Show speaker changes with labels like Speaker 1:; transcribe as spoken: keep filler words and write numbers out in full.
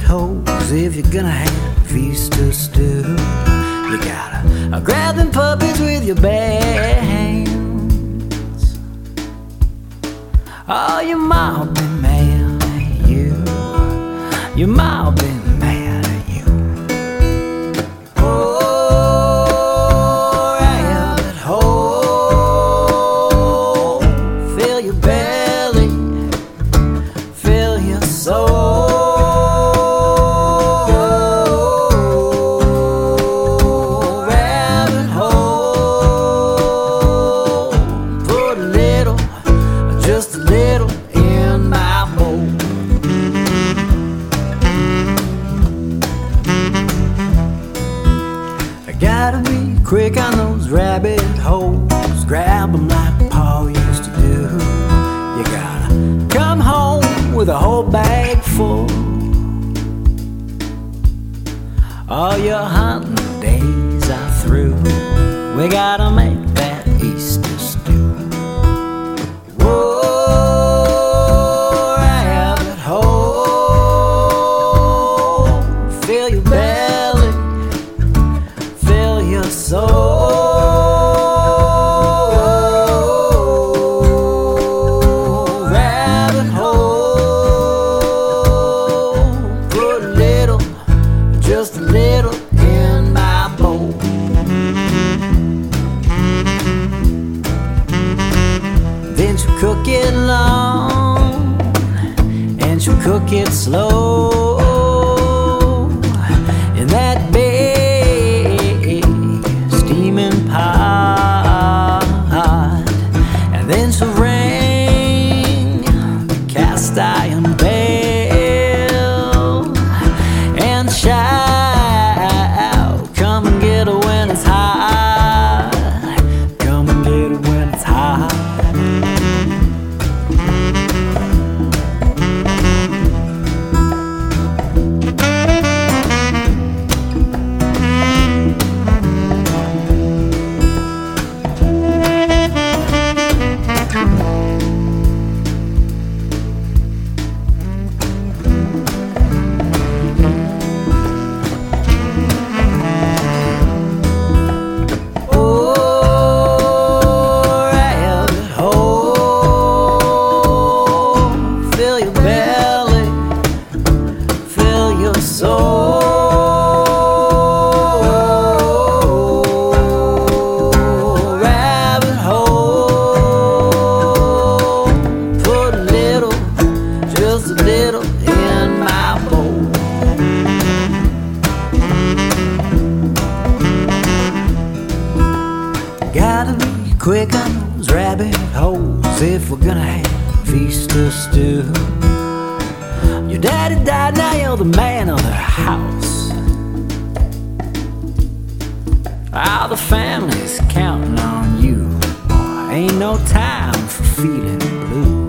Speaker 1: holes if you're gonna have a feast or stew. You gotta uh, grab them puppies with your bare hands. Oh, your mom been mad at you. Your mom been mad at you. Oh, rabbit hole, fill your belly, fill your soul. Gotta be quick on those rabbit holes. Grab them like Paul used to do. You gotta come home with a whole bag full. All your hunting days are through. We gotta make that Easter stew. Whoa, rabbit hole, fill your belly, your soul. Rabbit hole, put a little, just a little in my bowl. Then she'll cook it long, and she'll cook it slow. In that bed and then she'll ring the cast iron bell and shout, come and get her when it's hot, come and get her when it's hot. Gotta be quick on those rabbit holes if we're gonna have feast or stew. Your daddy died, now you're the man of the house. All the family's counting on you. Boy, ain't no time for feeling blue.